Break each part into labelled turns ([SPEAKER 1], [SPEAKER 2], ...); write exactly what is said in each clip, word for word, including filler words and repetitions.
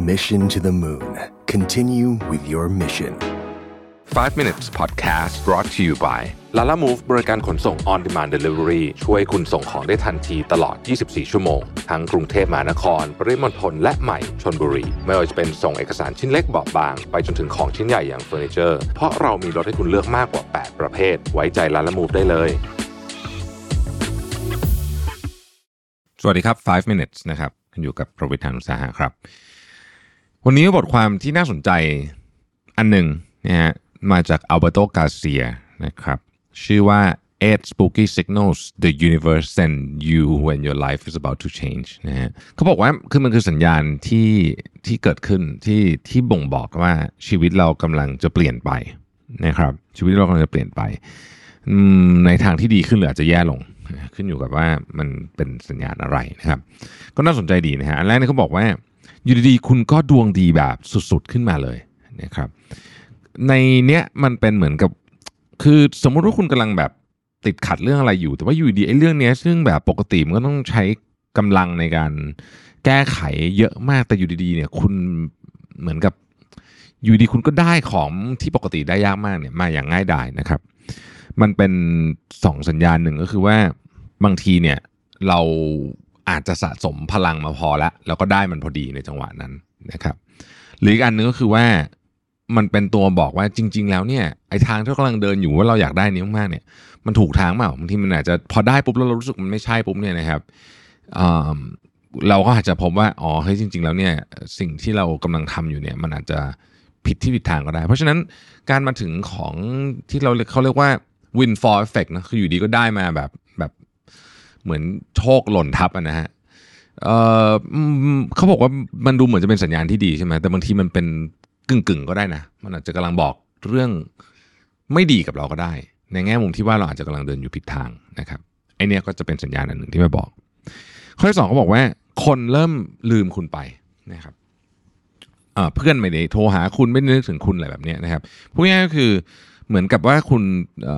[SPEAKER 1] Mission to the Moon. Continue with your mission.
[SPEAKER 2] five minutes podcast brought to you by Lalamove บริการขนส่ง on demand delivery ช่วยคุณส่งของได้ทันทีตลอดยี่สิบสี่ชั่วโมงทั้งกรุงเทพมหานครปริมณฑลและใหม่ชลบุรีไม่ว่าจะเป็นส่งเอกสารชิ้นเล็กเบาะบางไปจนถึงของชิ้นใหญ่อย่างเฟอร์นิเจอร์เพราะเรามีรถให้คุณเลือกมากกว่าแปดประเภทไว้ใจ Lalamove ได้เลยสวัสดีครับfive minutes นะครับอยู่กับประวิทย์ หาญอุตสาหะครับวันนี้บทความที่น่าสนใจอันหนึ่งนะฮะมาจากอัลเบโต กาเซียนะครับชื่อว่า eight spooky signals the universe send you when your life is about to change นะฮะเขาบอกว่าคือมันคือสัญญาณที่ที่เกิดขึ้นที่ที่บ่งบอกว่าชีวิตเรากำลังจะเปลี่ยนไปนะครับชีวิตเรากำลังจะเปลี่ยนไปในทางที่ดีขึ้นหรืออาจจะแย่ลงขึ้นอยู่กับว่ามันเป็นสัญญาณอะไรนะครับก็น่าสนใจดีนะฮะอันแรกนี่เขาบอกว่าอยู่ดีๆคุณก็ดวงดีแบบสุดๆขึ้นมาเลยนะครับในเนี้ยมันเป็นเหมือนกับคือสมมติว่าคุณกำลังแบบติดขัดเรื่องอะไรอยู่แต่ว่าอยู่ดีไอ้เรื่องเนี้ยซึ่งแบบปกติมันก็ต้องใช้กำลังในการแก้ไขเยอะมากแต่อยู่ดีๆเนี่ยคุณเหมือนกับอยู่ดีคุณก็ได้ของที่ปกติได้ยากมากเนี่ยมาอย่างง่ายดายนะครับมันเป็นสองสัญญาณหนึ่งก็คือว่าบางทีเนี่ยเราอาจจะสะสมพลังมาพอแล้วแล้วก็ได้มันพอดีในจังหวะนั้นนะครับหรืออีกอันนึงก็คือว่ามันเป็นตัวบอกว่าจริงๆแล้วเนี่ยไอ้ทางที่เรากำลังเดินอยู่ว่าเราอยากได้นี้มากๆเนี่ยมันถูกทางเปล่าบางทีมันอาจจะพอได้ปุ๊บแล้วเรารู้สึกมันไม่ใช่ปุ๊บเนี่ยนะครับเราก็อาจจะพบว่าอ๋อเฮ้ยจริงๆแล้วเนี่ยสิ่งที่เรากำลังทำอยู่เนี่ยมันอาจจะผิดที่ผิดทางก็ได้เพราะฉะนั้นการมาถึงของที่เราเขาเรียกว่า windfall effect นะคืออยู่ดีก็ได้มาแบบแบบเหมือนโชคหล่นทับนะฮะเอ่อเขาบอกว่ามันดูเหมือนจะเป็นสัญญาณที่ดีใช่ไหมแต่บางทีมันเป็นกึ่งๆก็ได้นะมันอาจจะกำลังบอกเรื่องไม่ดีกับเราก็ได้ในแง่มุมที่ว่าเราอาจจะกำลังเดินอยู่ผิดทางนะครับไอเนี้ยก็จะเป็นสัญญาณอันหนึ่งที่มาบอกข้อที่สองเขาบอกว่าคนเริ่มลืมคุณไปนะครับเพื่อนไม่ได้โทรหาคุณไม่ได้นึกถึงคุณอะไรแบบนี้นะครับพูดง่ายๆก็คือเหมือนกับว่าคุณ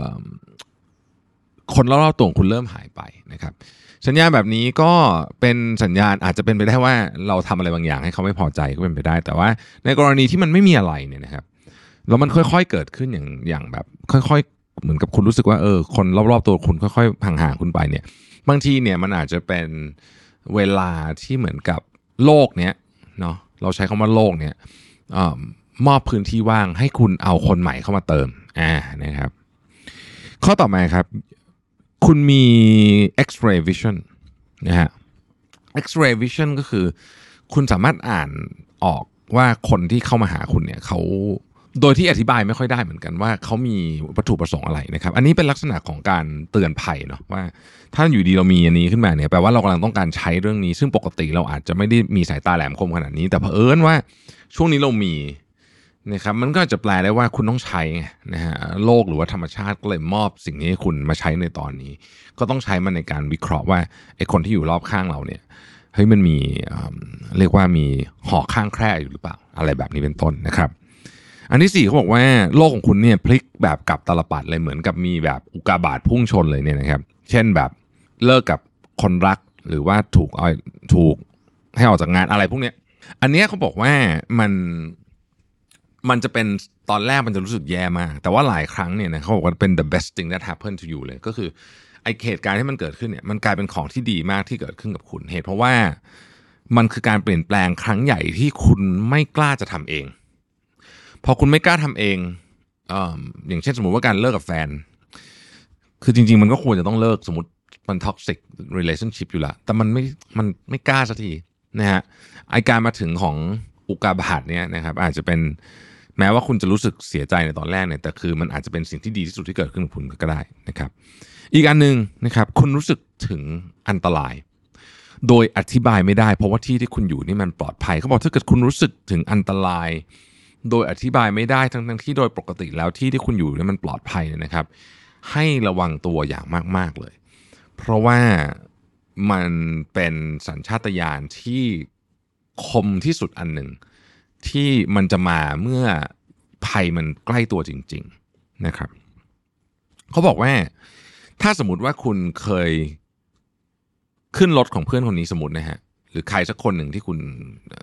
[SPEAKER 2] คนรอบๆตัวคุณเริ่มหายไปนะครับสัญญาณแบบนี้ก็เป็นสัญญาณอาจจะเป็นไปได้ว่าเราทำอะไรบางอย่างให้เขาไม่พอใจก็เป็นไปได้แต่ว่าในกรณีที่มันไม่มีอะไรเนี่ยนะครับแล้วมันค่อยๆเกิดขึ้นอย่างอย่างแบบค่อยๆเหมือนกับคุณรู้สึกว่าเออคนรอบๆตัวคุณค่อยๆห่างๆคุณไปเนี่ยบางทีเนี่ยมันอาจจะเป็นเวลาที่เหมือนกับโลกเนี้ยเนาะเราใช้คำว่าโลกเนี่ยมอบพื้นที่ว่างให้คุณเอาคนใหม่เข้ามาเติมอ่านะครับข้อต่อมาครับคุณมี X-ray vision นะฮะ X-ray vision ก็คือคุณสามารถอ่านออกว่าคนที่เข้ามาหาคุณเนี่ยเขาโดยที่อธิบายไม่ค่อยได้เหมือนกันว่าเขามีวัตถุประสงค์อะไรนะครับอันนี้เป็นลักษณะของการเตือนภัยเนาะว่าถ้าอยู่ดีเรามีอันนี้ขึ้นมาเนี่ยแปลว่าเรากำลังต้องการใช้เรื่องนี้ซึ่งปกติเราอาจจะไม่ได้มีสายตาแหลมคมขนาดนี้แต่เผอิญว่าช่วงนี้เรามีนะครับมันก็จะแปลได้ว่าคุณต้องใช้นะฮะโลกหรือว่าธรรมชาติก็เลยมอบสิ่งนี้ให้คุณมาใช้ในตอนนี้ก็ต้องใช้มันในการวิเคราะห์ว่าไอ้คนที่อยู่รอบข้างเราเนี่ยเฮ้ยมันมีเรียกว่ามีหอกข้างแคร่อยู่หรือเปล่าอะไรแบบนี้เป็นต้นนะครับอันที่สี่เขาบอกว่าโลกของคุณเนี่ยพลิกแบบกลับตลปัดเลยเหมือนกับมีแบบอุกกาบาตพุ่งชนเลยเนี่ยนะครับเช่นแบบเลิกกับคนรักหรือว่าถูกเอาถูกให้ออกจากงานอะไรพวกนี้อันนี้เขาบอกว่ามันมันจะเป็นตอนแรกมันจะรู้สึกแย่มากแต่ว่าหลายครั้งเนี่ยนะเขาบอกว่าเป็น the best thing that happened to you เลยก็คือไอเหตุการณ์ที่มันเกิดขึ้นเนี่ยมันกลายเป็นของที่ดีมากที่เกิดขึ้นกับคุณเหตุเพราะว่ามันคือการเปลี่ยนแปลงครั้งใหญ่ที่คุณไม่กล้าจะทำเองพอคุณไม่กล้าทำเองเอ่ออย่างเช่นสมมุติว่าการเลิกกับแฟนคือจริงๆมันก็ควรจะต้องเลิกสมมติมัน toxic relationship อยู่ละแต่มันไม่มันไม่กล้าสักทีนะฮะไอการมาถึงของอุกกาบาตเนี่ยนะครับอาจจะเป็นแม้ว่าคุณจะรู้สึกเสียใจในตอนแรกเนี่ยแต่คือมันอาจจะเป็นสิ่งที่ดีที่สุดที่เกิดขึ้นกับคุณก็ได้นะครับอีกอันนึงนะครับคุณรู้สึกถึงอันตรายโดยอธิบายไม่ได้เพราะว่าที่ที่คุณอยู่นี่มันปลอดภัยเขาบอกถ้าเกิดคุณรู้สึกถึงอันตรายโดยอธิบายไม่ได้ทั้งๆที่โดยปกติแล้วที่ที่คุณอยู่นี่มันปลอดภัยนะครับให้ระวังตัวอย่างมากๆเลยเพราะว่ามันเป็นสัญชาตญาณที่คมที่สุดอันหนึ่งที่มันจะมาเมื่อภัยมันใกล้ตัวจริงๆนะครับเขาบอกว่าถ้าสมมติว่าคุณเคยขึ้นรถของเพื่อนคนนี้สมมตินะฮะหรือใครสักคนหนึ่งที่คุณ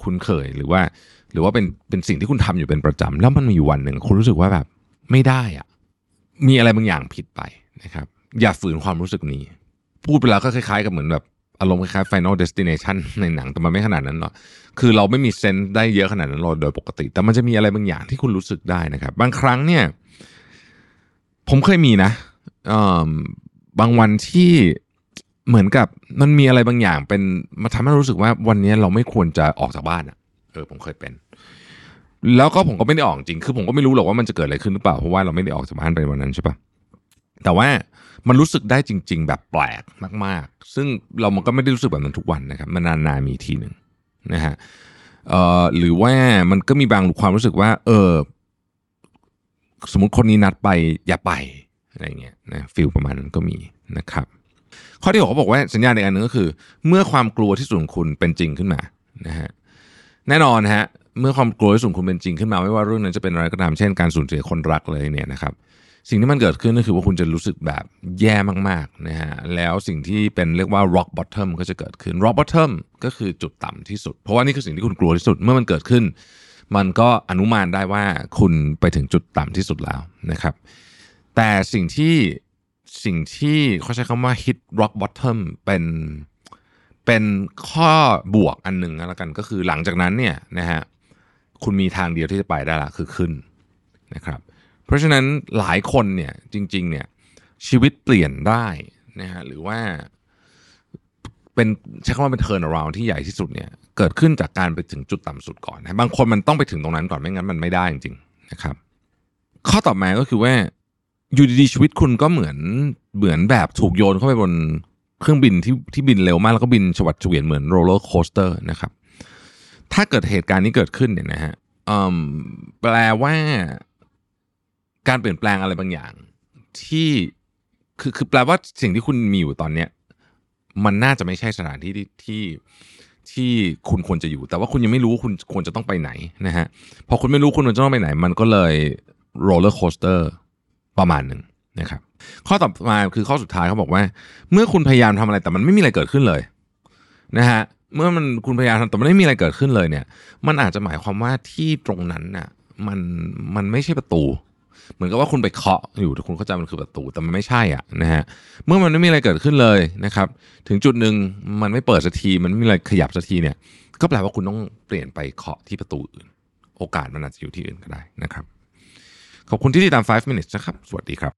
[SPEAKER 2] คุ้นเคยหรือว่าหรือว่าเป็นเป็นสิ่งที่คุณทำอยู่เป็นประจำแล้วมันมีอยู่วันหนึ่งคุณรู้สึกว่าแบบไม่ได้อะมีอะไรบางอย่างผิดไปนะครับอย่าฝืนความรู้สึกนี้พูดไปแล้วก็คล้ายๆกับเหมือนแบบอารมณ์คล้ายๆ Final Destination ในหนังแต่มันไม่ขนาดนั้นหรอกคือเราไม่มีเซนส์ได้เยอะขนาดนั้นโดยปกติแต่มันจะมีอะไรบางอย่างที่คุณรู้สึกได้นะครับบางครั้งเนี่ยผมเคยมีนะบางวันที่เหมือนกับมันมีอะไรบางอย่างเป็นมาทำให้เรารู้สึกว่าวันนี้เราไม่ควรจะออกจากบ้านอ่ะเออผมเคยเป็นแล้วก็ผมก็ไม่ได้ออกจริงคือผมก็ไม่รู้หรอกว่ามันจะเกิดอะไรขึ้นหรือเปล่าเพราะว่าเราไม่ได้ออกจากบ้านไปวันนั้นใช่ปะแต่ว่ามันรู้สึกได้จริงๆแบบแปลกมากๆซึ่งเรามันก็ไม่ได้รู้สึกแบบนั้นทุกวันนะครับมันนานๆมีทีหนึ่งนะฮะเอ่อหรือว่ามันก็มีบางความรู้สึกว่าเออสมมุติคนนี้นัดไปอย่าไปอะไรเงี้ยนะฟีลประมาณนั้นก็มีนะครับข้อที่หกเขาบอกว่าสัญญาณอีกอันนึงก็คือเมื่อความกลัวที่สุดของคุณเป็นจริงขึ้นมานะฮะแน่นอนฮะเมื่อความกลัวที่สุดของคุณเป็นจริงขึ้นมาไม่ว่าเรื่องนั้นจะเป็นอะไรก็ตามเช่นการสูญเสียคนรักเลยเนี่ยนะครับสิ่งที่มันเกิดขึ้นก็คือว่าคุณจะรู้สึกแบบแย่มากๆนะฮะแล้วสิ่งที่เป็นเรียกว่า rock bottom ก็จะเกิดขึ้น rock bottom ก็คือจุดต่ำที่สุดเพราะว่านี่คือสิ่งที่คุณกลัวที่สุดเมื่อมันเกิดขึ้นมันก็อนุมานได้ว่าคุณไปถึงจุดต่ำที่สุดแล้วนะครับแต่สิ่งที่สิ่งที่เขาใช้คำว่า hit rock bottom เป็นเป็นข้อบวกอันหนึ่งแล้วกันก็คือหลังจากนั้นเนี่ยนะฮะคุณมีทางเดียวที่จะไปได้ละคือขึ้นนะครับเพราะฉะนั้นหลายคนเนี่ยจริงๆเนี่ยชีวิตเปลี่ยนได้นะฮะหรือว่าเป็นใช้คำว่าเป็น turn around ที่ใหญ่ที่สุดเนี่ยเกิดขึ้นจากการไปถึงจุดต่ำสุดก่อนนะบางคนมันต้องไปถึงตรงนั้นก่อนไม่งั้นมันไม่ได้จริงๆนะครับข้อต่อมาก็คือว่าอยู่ดีๆชีวิตคุณก็เหมือนเหมือนแบบถูกโยนเข้าไปบนเครื่องบินที่ที่บินเร็วมากแล้วก็บินฉวัดเฉวียนเหมือนโรลเลอร์โคสเตอร์นะครับถ้าเกิดเหตุการณ์นี้เกิดขึ้นเนี่ยนะฮะแปลว่าการเปลี่ยนแปลงอะไรบางอย่างที่คือคือแปลว่าสิ่งที่คุณมีอยู่ตอนเนี้ยมันน่าจะไม่ใช่สถานที่ที่ที่ที่คุณควรจะอยู่แต่ว่าคุณยังไม่รู้ว่าคุณควรจะต้องไปไหนนะฮะพอคุณไม่รู้คุณควรจะต้องไปไหนมันก็เลยโรลเลอร์โคสเตอร์ประมาณหนึ่งนะครับข้อต่อมาคือข้อสุดท้ายเขาบอกว่าเมื่อคุณพยายามทำอะไรแต่มันไม่มีอะไรเกิดขึ้นเลยนะฮะเมื่อมันคุณพยายามทำแต่มันไม่มีอะไรเกิดขึ้นเลยเนี่ยมันอาจจะหมายความว่าที่ตรงนั้นน่ะมันมันไม่ใช่ประตูเหมือนกับว่าคุณไปเคาะอยู่คุณเข้าใจมันคือประตูแต่มันไม่ใช่อ่ะนะฮะเมื่อมันไม่มีอะไรเกิดขึ้นเลยนะครับถึงจุดหนึ่งมันไม่เปิดสักทีมันไม่มีอะไรขยับสักทีเนี่ยก็แปลว่าคุณต้องเปลี่ยนไปเคาะที่ประตูอื่นโอกาสมันอาจจะอยู่ที่อื่นก็ได้นะครับขอบคุณที่ติดตามไฟว์ minutes นะครับสวัสดีครับ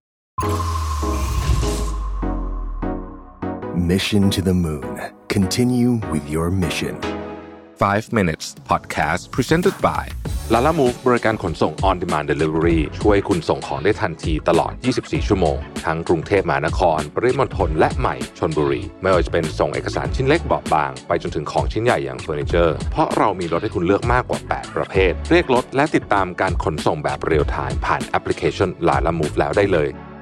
[SPEAKER 1] Mission to the Moon. Continue with your mission.
[SPEAKER 2] ไฟว์ minutes podcast presented by Lalamove บริการขนส่ง on demand delivery ช่วยคุณส่งของได้ทันทีตลอดยี่สิบสี่ชั่วโมงทั้งกรุงเทพมหานครปริมณฑลและใหม่ชลบุรีไม่ว่าจะเป็นส่งเอกสารชิ้นเล็กเบาบางไปจนถึงของชิ้นใหญ่อย่างเฟอร์นิเจอร์เพราะเรามีรถให้คุณเลือกมากกว่าแปดประเภทเรียกรถและติดตามการขนส่งแบบเรียลไทม์ผ่านแอปพลิเคชัน Lalamove แล้วได้เลย